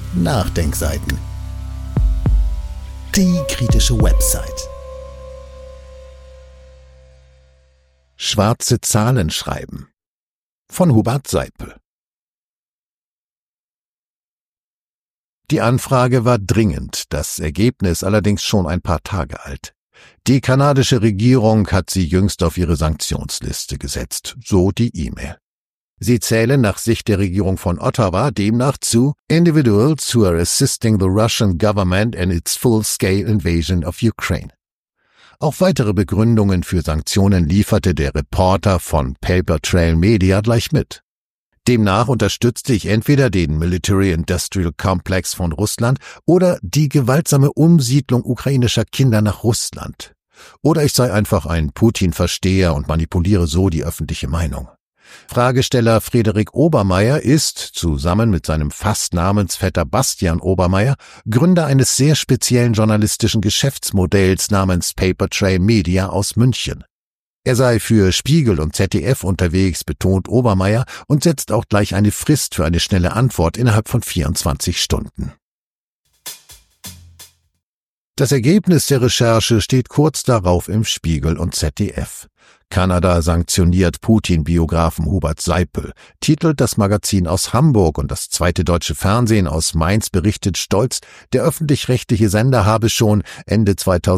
Nachdenkseiten. Die kritische Website. Schwarze Zahlen schreiben von Hubert Seipel. Die Anfrage war dringend, das Ergebnis allerdings schon ein paar Tage alt. Die kanadische Regierung hat sie jüngst auf ihre Sanktionsliste gesetzt, so die E-Mail. Sie zählen nach Sicht der Regierung von Ottawa demnach zu Individuals who are assisting the Russian government in its full-scale invasion of Ukraine. Auch weitere Begründungen für Sanktionen lieferte der Reporter von Paper Trail Media gleich mit. Demnach unterstützte ich entweder den Military-Industrial Complex von Russland oder die gewaltsame Umsiedlung ukrainischer Kinder nach Russland. Oder ich sei einfach ein Putin-Versteher und manipuliere so die öffentliche Meinung. Fragesteller Frederik Obermeier ist, zusammen mit seinem Fast-Namensvetter Bastian Obermeier, Gründer eines sehr speziellen journalistischen Geschäftsmodells namens Paper Trail Media aus München. Er sei für Spiegel und ZDF unterwegs, betont Obermeier und setzt auch gleich eine Frist für eine schnelle Antwort innerhalb von 24 Stunden. Das Ergebnis der Recherche steht kurz darauf im Spiegel und ZDF. Kanada sanktioniert Putin-Biografen Hubert Seipel, titelt das Magazin aus Hamburg, und das zweite deutsche Fernsehen aus Mainz berichtet stolz, der öffentlich-rechtliche Sender habe schon Ende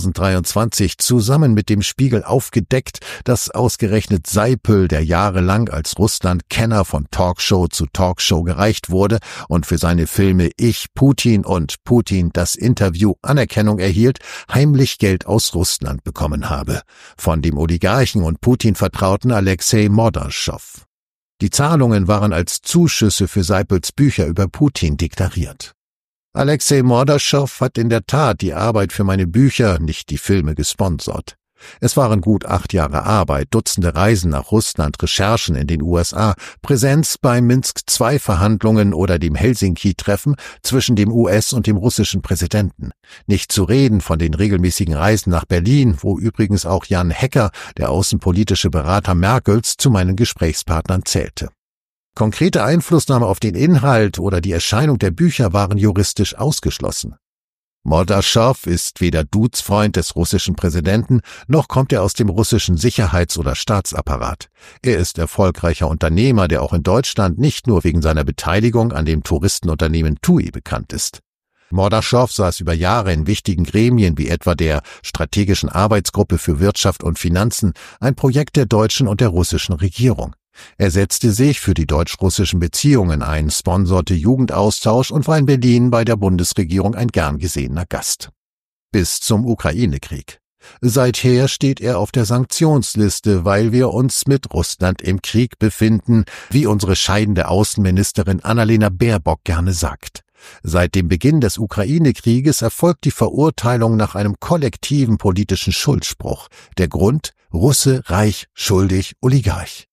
2023 zusammen mit dem Spiegel aufgedeckt, dass ausgerechnet Seipel, der jahrelang als Russland-Kenner von Talkshow zu Talkshow gereicht wurde und für seine Filme Ich, Putin und Putin das Interview Anerkennung erhielt, heimlich Geld aus Russland bekommen habe. Von dem Oligarchen und Putin-Vertrauten Alexei Mordaschow. Die Zahlungen waren als Zuschüsse für Seipels Bücher über Putin deklariert. Alexei Mordaschow hat in der Tat die Arbeit für meine Bücher, nicht die Filme, gesponsert. Es waren gut 8 Jahre Arbeit, Dutzende Reisen nach Russland, Recherchen in den USA, Präsenz bei Minsk-II-Verhandlungen oder dem Helsinki-Treffen zwischen dem US- und dem russischen Präsidenten. Nicht zu reden von den regelmäßigen Reisen nach Berlin, wo übrigens auch Jan Hecker, der außenpolitische Berater Merkels, zu meinen Gesprächspartnern zählte. Konkrete Einflussnahme auf den Inhalt oder die Erscheinung der Bücher waren juristisch ausgeschlossen. Mordaschow ist weder Dudesfreund des russischen Präsidenten, noch kommt er aus dem russischen Sicherheits- oder Staatsapparat. Er ist erfolgreicher Unternehmer, der auch in Deutschland nicht nur wegen seiner Beteiligung an dem Touristenunternehmen TUI bekannt ist. Mordaschow saß über Jahre in wichtigen Gremien wie etwa der Strategischen Arbeitsgruppe für Wirtschaft und Finanzen, ein Projekt der deutschen und der russischen Regierung. Er setzte sich für die deutsch-russischen Beziehungen ein, sponserte Jugendaustausch und war in Berlin bei der Bundesregierung ein gern gesehener Gast. Bis zum Ukraine-Krieg. Seither steht er auf der Sanktionsliste, weil wir uns mit Russland im Krieg befinden, wie unsere scheidende Außenministerin Annalena Baerbock gerne sagt. Seit dem Beginn des Ukraine-Krieges erfolgt die Verurteilung nach einem kollektiven politischen Schuldspruch. Der Grund: Russe, reich, schuldig, Oligarch.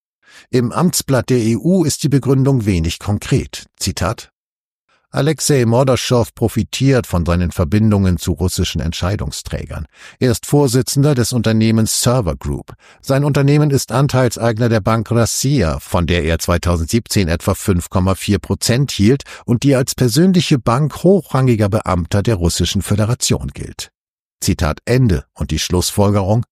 Im Amtsblatt der EU ist die Begründung wenig konkret. Zitat: Alexei Mordaschow profitiert von seinen Verbindungen zu russischen Entscheidungsträgern. Er ist Vorsitzender des Unternehmens Server Group. Sein Unternehmen ist Anteilseigner der Bank Rassia, von der er 2017 etwa 5,4% hielt und die als persönliche Bank hochrangiger Beamter der Russischen Föderation gilt. Zitat Ende. Und die Schlussfolgerung: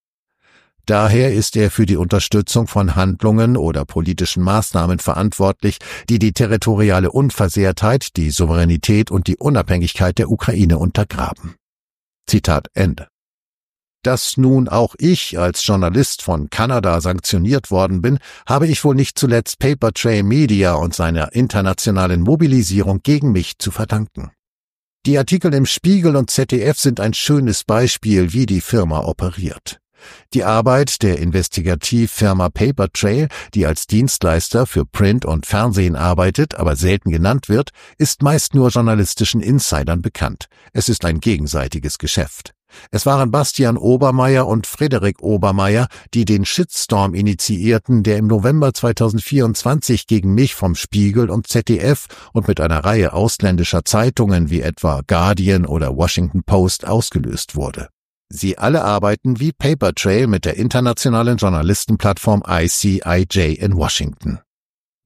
Daher ist er für die Unterstützung von Handlungen oder politischen Maßnahmen verantwortlich, die die territoriale Unversehrtheit, die Souveränität und die Unabhängigkeit der Ukraine untergraben. Zitat Ende. Dass nun auch ich als Journalist von Kanada sanktioniert worden bin, habe ich wohl nicht zuletzt Paper Trail Media und seiner internationalen Mobilisierung gegen mich zu verdanken. Die Artikel im Spiegel und ZDF sind ein schönes Beispiel, wie die Firma operiert. Die Arbeit der Investigativfirma Paper Trail, die als Dienstleister für Print und Fernsehen arbeitet, aber selten genannt wird, ist meist nur journalistischen Insidern bekannt. Es ist ein gegenseitiges Geschäft. Es waren Bastian Obermeier und Frederik Obermeier, die den Shitstorm initiierten, der im November 2024 gegen mich vom Spiegel und ZDF und mit einer Reihe ausländischer Zeitungen wie etwa Guardian oder Washington Post ausgelöst wurde. Sie alle arbeiten wie Paper Trail mit der internationalen Journalistenplattform ICIJ in Washington.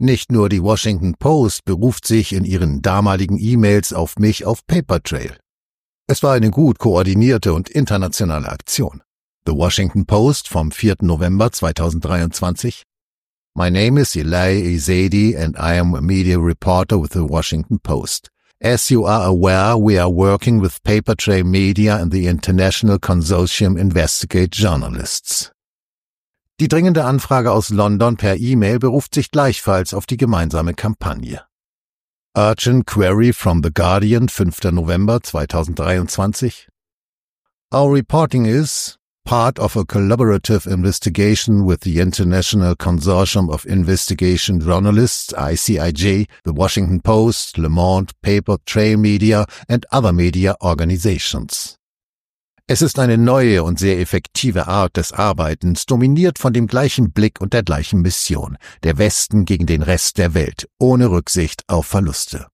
Nicht nur die Washington Post beruft sich in ihren damaligen E-Mails auf mich auf Papertrail. Es war eine gut koordinierte und internationale Aktion. The Washington Post vom 4. November 2023. My name is Eli Ezedi and I am a media reporter with the Washington Post. As you are aware, we are working with Papertrail Media and the International Consortium Investigate Journalists. Die dringende Anfrage aus London per E-Mail beruft sich gleichfalls auf die gemeinsame Kampagne. Urgent Query from The Guardian, 5. November 2023. Our reporting is part of a collaborative investigation with the International Consortium of Investigation Journalists, ICIJ, The Washington Post, Le Monde, Papertrail Media and other media organizations. Es ist eine neue und sehr effektive Art des Arbeitens, dominiert von dem gleichen Blick und der gleichen Mission, der Westen gegen den Rest der Welt, ohne Rücksicht auf Verluste.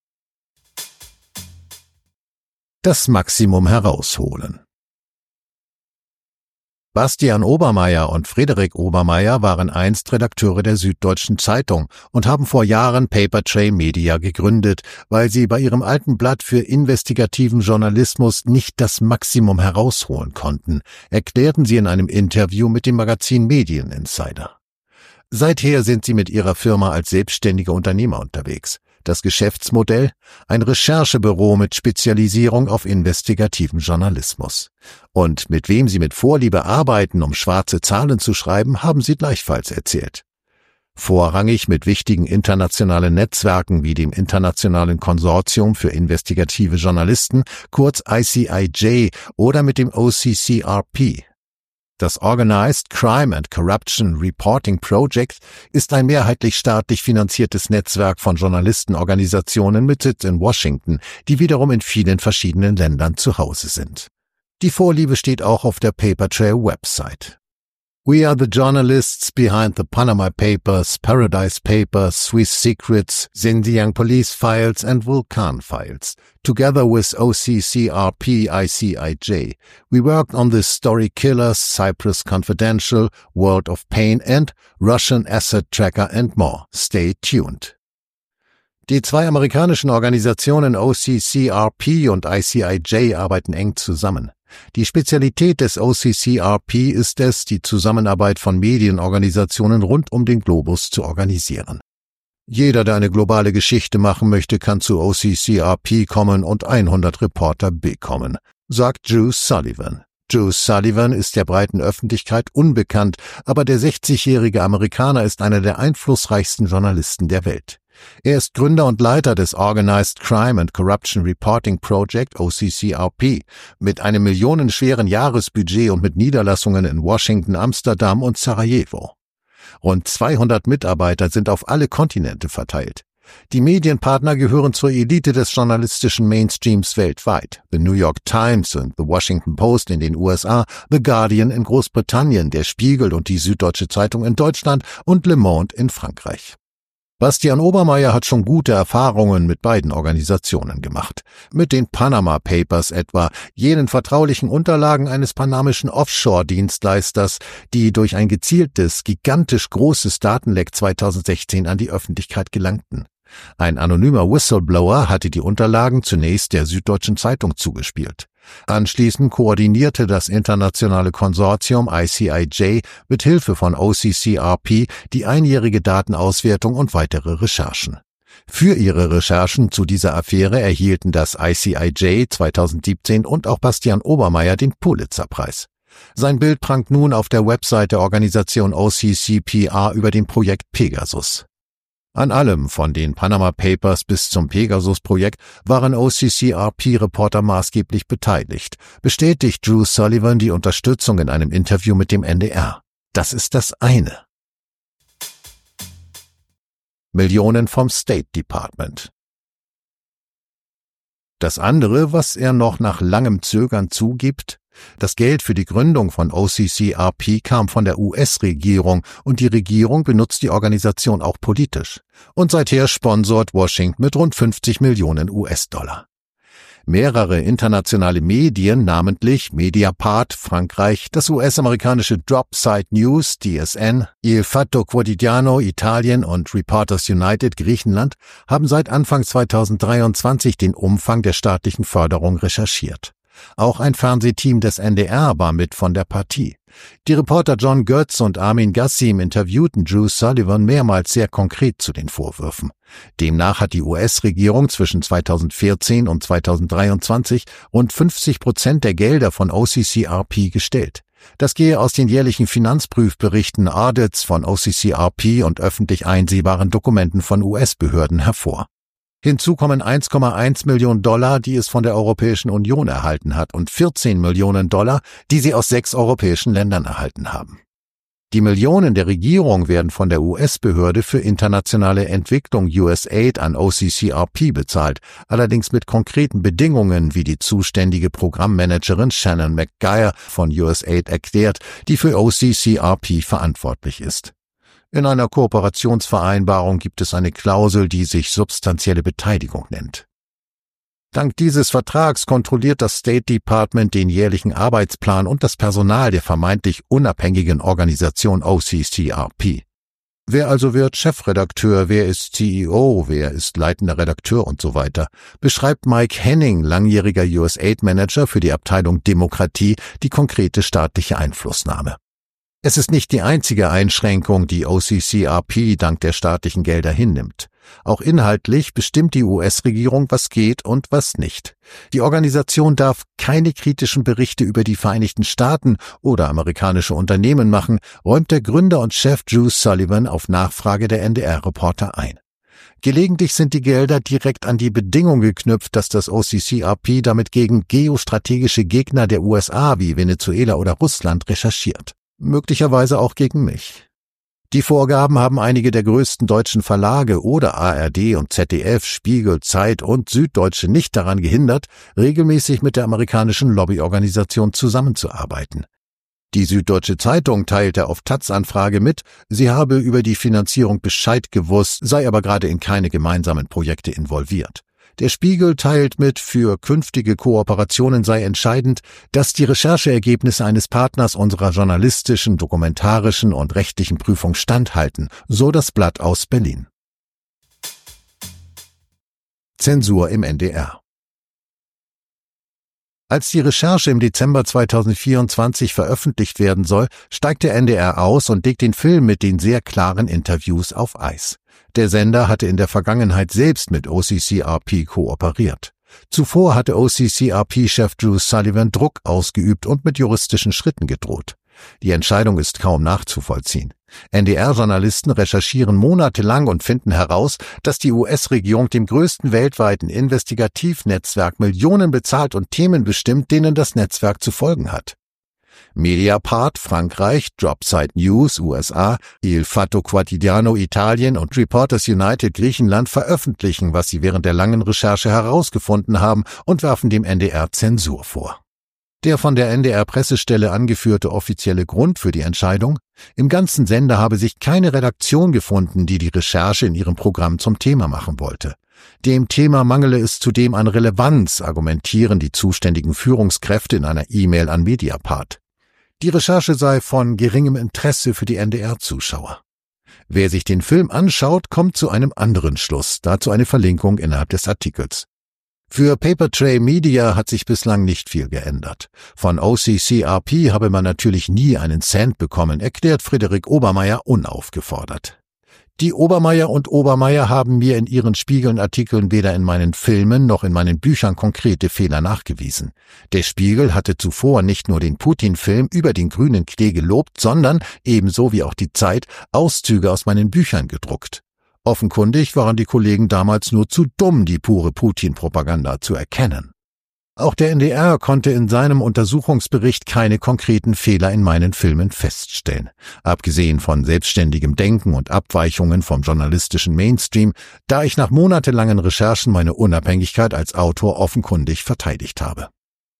Das Maximum herausholen. Bastian Obermeier und Frederik Obermeier waren einst Redakteure der Süddeutschen Zeitung und haben vor Jahren Papertrail Media gegründet, weil sie bei ihrem alten Blatt für investigativen Journalismus nicht das Maximum herausholen konnten, erklärten sie in einem Interview mit dem Magazin Medien Insider. Seither sind sie mit ihrer Firma als selbstständige Unternehmer unterwegs. Das Geschäftsmodell? Ein Recherchebüro mit Spezialisierung auf investigativen Journalismus. Und mit wem sie mit Vorliebe arbeiten, um schwarze Zahlen zu schreiben, haben sie gleichfalls erzählt. Vorrangig mit wichtigen internationalen Netzwerken wie dem Internationalen Konsortium für investigative Journalisten, kurz ICIJ, oder mit dem OCCRP. Das Organized Crime and Corruption Reporting Project ist ein mehrheitlich staatlich finanziertes Netzwerk von Journalistenorganisationen mit Sitz in Washington, die wiederum in vielen verschiedenen Ländern zu Hause sind. Die Vorliebe steht auch auf der Papertrail-Website. We are the journalists behind the Panama Papers, Paradise Papers, Swiss Secrets, Xinjiang Police Files and Vulcan Files. Together with OCCRP ICIJ, we worked on the Story Killers, Cyprus Confidential, World of Pain and Russian Asset Tracker and more. Stay tuned. Die zwei amerikanischen Organisationen OCCRP und ICIJ arbeiten eng zusammen. Die Spezialität des OCCRP ist es, die Zusammenarbeit von Medienorganisationen rund um den Globus zu organisieren. Jeder, der eine globale Geschichte machen möchte, kann zu OCCRP kommen und 100 Reporter bekommen, sagt Drew Sullivan. Drew Sullivan ist der breiten Öffentlichkeit unbekannt, aber der 60-jährige Amerikaner ist einer der einflussreichsten Journalisten der Welt. Er ist Gründer und Leiter des Organized Crime and Corruption Reporting Project OCCRP mit einem millionenschweren Jahresbudget und mit Niederlassungen in Washington, Amsterdam und Sarajevo. Rund 200 Mitarbeiter sind auf alle Kontinente verteilt. Die Medienpartner gehören zur Elite des journalistischen Mainstreams weltweit. The New York Times und The Washington Post in den USA, The Guardian in Großbritannien, der Spiegel und die Süddeutsche Zeitung in Deutschland und Le Monde in Frankreich. Bastian Obermeier hat schon gute Erfahrungen mit beiden Organisationen gemacht. Mit den Panama Papers etwa, jenen vertraulichen Unterlagen eines panamischen Offshore-Dienstleisters, die durch ein gezieltes, gigantisch großes Datenleck 2016 an die Öffentlichkeit gelangten. Ein anonymer Whistleblower hatte die Unterlagen zunächst der Süddeutschen Zeitung zugespielt. Anschließend koordinierte das internationale Konsortium ICIJ mit Hilfe von OCCRP die einjährige Datenauswertung und weitere Recherchen. Für ihre Recherchen zu dieser Affäre erhielten das ICIJ 2017 und auch Bastian Obermeier den Pulitzerpreis. Sein Bild prangt nun auf der Website der Organisation OCCPR über dem Projekt Pegasus. An allem, von den Panama Papers bis zum Pegasus-Projekt, waren OCCRP-Reporter maßgeblich beteiligt, bestätigt Drew Sullivan die Unterstützung in einem Interview mit dem NDR. Das ist das eine. Millionen vom State Department. Das andere, was er noch nach langem Zögern zugibt: Das Geld für die Gründung von OCCRP kam von der US-Regierung und die Regierung benutzt die Organisation auch politisch. Und seither sponsort Washington mit rund 50 Millionen US-Dollar. Mehrere internationale Medien, namentlich Mediapart, Frankreich, das US-amerikanische Dropsite News, DSN, Il Fatto Quotidiano, Italien und Reporters United, Griechenland, haben seit Anfang 2023 den Umfang der staatlichen Förderung recherchiert. Auch ein Fernsehteam des NDR war mit von der Partie. Die Reporter John Götz und Armin Gassim interviewten Drew Sullivan mehrmals sehr konkret zu den Vorwürfen. Demnach hat die US-Regierung zwischen 2014 und 2023 rund 50% der Gelder von OCCRP gestellt. Das gehe aus den jährlichen Finanzprüfberichten, Audits von OCCRP und öffentlich einsehbaren Dokumenten von US-Behörden hervor. Hinzu kommen 1,1 Millionen $, die es von der Europäischen Union erhalten hat, und 14 Millionen $, die sie aus 6 europäischen Ländern erhalten haben. Die Millionen der Regierung werden von der US-Behörde für internationale Entwicklung USAID an OCCRP bezahlt, allerdings mit konkreten Bedingungen, wie die zuständige Programmmanagerin Shannon McGuire von USAID erklärt, die für OCCRP verantwortlich ist. In einer Kooperationsvereinbarung gibt es eine Klausel, die sich substanzielle Beteiligung nennt. Dank dieses Vertrags kontrolliert das State Department den jährlichen Arbeitsplan und das Personal der vermeintlich unabhängigen Organisation OCCRP. Wer also wird Chefredakteur, wer ist CEO, wer ist leitender Redakteur und so weiter, beschreibt Mike Henning, langjähriger USAID-Manager für die Abteilung Demokratie, die konkrete staatliche Einflussnahme. Es ist nicht die einzige Einschränkung, die OCCRP dank der staatlichen Gelder hinnimmt. Auch inhaltlich bestimmt die US-Regierung, was geht und was nicht. Die Organisation darf keine kritischen Berichte über die Vereinigten Staaten oder amerikanische Unternehmen machen, räumt der Gründer und Chef Drew Sullivan auf Nachfrage der NDR-Reporter ein. Gelegentlich sind die Gelder direkt an die Bedingung geknüpft, dass das OCCRP damit gegen geostrategische Gegner der USA wie Venezuela oder Russland recherchiert. Möglicherweise auch gegen mich. Die Vorgaben haben einige der größten deutschen Verlage oder ARD und ZDF, Spiegel, Zeit und Süddeutsche nicht daran gehindert, regelmäßig mit der amerikanischen Lobbyorganisation zusammenzuarbeiten. Die Süddeutsche Zeitung teilte auf Taz-Anfrage mit, sie habe über die Finanzierung Bescheid gewusst, sei aber gerade in keine gemeinsamen Projekte involviert. Der Spiegel teilt mit, für künftige Kooperationen sei entscheidend, dass die Rechercheergebnisse eines Partners unserer journalistischen, dokumentarischen und rechtlichen Prüfung standhalten, so das Blatt aus Berlin. Zensur im NDR. Als die Recherche im Dezember 2024 veröffentlicht werden soll, steigt der NDR aus und legt den Film mit den sehr klaren Interviews auf Eis. Der Sender hatte in der Vergangenheit selbst mit OCCRP kooperiert. Zuvor hatte OCCRP-Chef Drew Sullivan Druck ausgeübt und mit juristischen Schritten gedroht. Die Entscheidung ist kaum nachzuvollziehen. NDR-Journalisten recherchieren monatelang und finden heraus, dass die US-Regierung dem größten weltweiten Investigativnetzwerk Millionen bezahlt und Themen bestimmt, denen das Netzwerk zu folgen hat. Mediapart, Frankreich, Dropsite News, USA, Il Fatto Quotidiano, Italien und Reporters United, Griechenland veröffentlichen, was sie während der langen Recherche herausgefunden haben und werfen dem NDR Zensur vor. Der von der NDR-Pressestelle angeführte offizielle Grund für die Entscheidung: Im ganzen Sender habe sich keine Redaktion gefunden, die die Recherche in ihrem Programm zum Thema machen wollte. Dem Thema mangele es zudem an Relevanz, argumentieren die zuständigen Führungskräfte in einer E-Mail an Mediapart. Die Recherche sei von geringem Interesse für die NDR-Zuschauer. Wer sich den Film anschaut, kommt zu einem anderen Schluss, dazu eine Verlinkung innerhalb des Artikels. Für Papertray Media hat sich bislang nicht viel geändert. Von OCCRP habe man natürlich nie einen Cent bekommen, erklärt Friederik Obermeier unaufgefordert. Die Obermeier und Obermeier haben mir in ihren Spiegel-Artikeln weder in meinen Filmen noch in meinen Büchern konkrete Fehler nachgewiesen. Der Spiegel hatte zuvor nicht nur den Putin-Film über den grünen Klee gelobt, sondern, ebenso wie auch die Zeit, Auszüge aus meinen Büchern gedruckt. Offenkundig waren die Kollegen damals nur zu dumm, die pure Putin-Propaganda zu erkennen. Auch der NDR konnte in seinem Untersuchungsbericht keine konkreten Fehler in meinen Filmen feststellen. Abgesehen von selbstständigem Denken und Abweichungen vom journalistischen Mainstream, da ich nach monatelangen Recherchen meine Unabhängigkeit als Autor offenkundig verteidigt habe.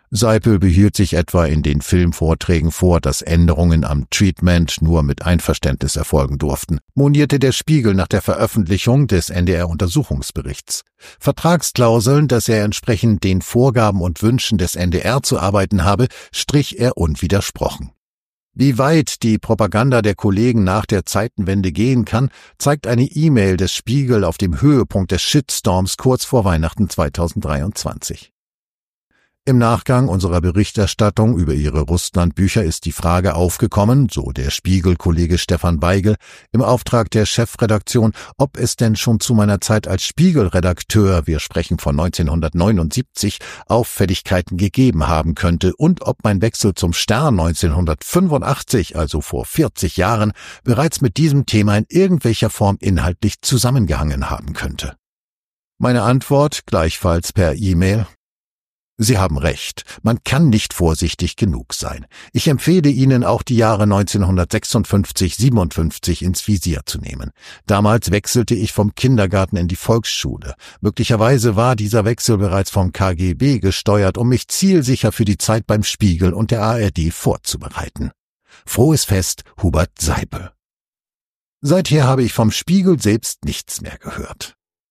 Seipel behielt sich etwa in den Filmvorträgen vor, dass Änderungen am Treatment nur mit Einverständnis erfolgen durften, monierte der Spiegel nach der Veröffentlichung des NDR-Untersuchungsberichts. Vertragsklauseln, dass er entsprechend den Vorgaben und Wünschen des NDR zu arbeiten habe, strich er unwidersprochen. Wie weit die Propaganda der Kollegen nach der Zeitenwende gehen kann, zeigt eine E-Mail des Spiegel auf dem Höhepunkt des Shitstorms kurz vor Weihnachten 2023. Im Nachgang unserer Berichterstattung über ihre Russland-Bücher ist die Frage aufgekommen, so der Spiegel-Kollege Stefan Weigel, im Auftrag der Chefredaktion, ob es denn schon zu meiner Zeit als Spiegel-Redakteur, wir sprechen von 1979, Auffälligkeiten gegeben haben könnte und ob mein Wechsel zum Stern 1985, also vor 40 Jahren, bereits mit diesem Thema in irgendwelcher Form inhaltlich zusammengehangen haben könnte. Meine Antwort gleichfalls per E-Mail: Sie haben recht, man kann nicht vorsichtig genug sein. Ich empfehle Ihnen auch die Jahre 1956-57 ins Visier zu nehmen. Damals wechselte ich vom Kindergarten in die Volksschule. Möglicherweise war dieser Wechsel bereits vom KGB gesteuert, um mich zielsicher für die Zeit beim Spiegel und der ARD vorzubereiten. Frohes Fest, Hubert Seipel. Seither habe ich vom Spiegel selbst nichts mehr gehört.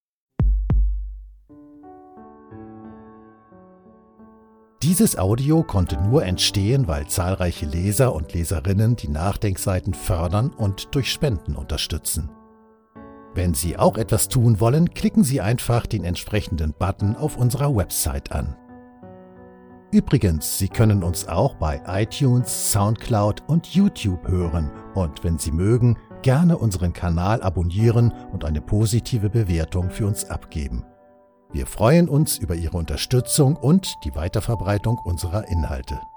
Dieses Audio konnte nur entstehen, weil zahlreiche Leser und Leserinnen die Nachdenkseiten fördern und durch Spenden unterstützen. Wenn Sie auch etwas tun wollen, klicken Sie einfach den entsprechenden Button auf unserer Website an. Übrigens, Sie können uns auch bei iTunes, Soundcloud und YouTube hören und wenn Sie mögen, gerne unseren Kanal abonnieren und eine positive Bewertung für uns abgeben. Wir freuen uns über Ihre Unterstützung und die Weiterverbreitung unserer Inhalte.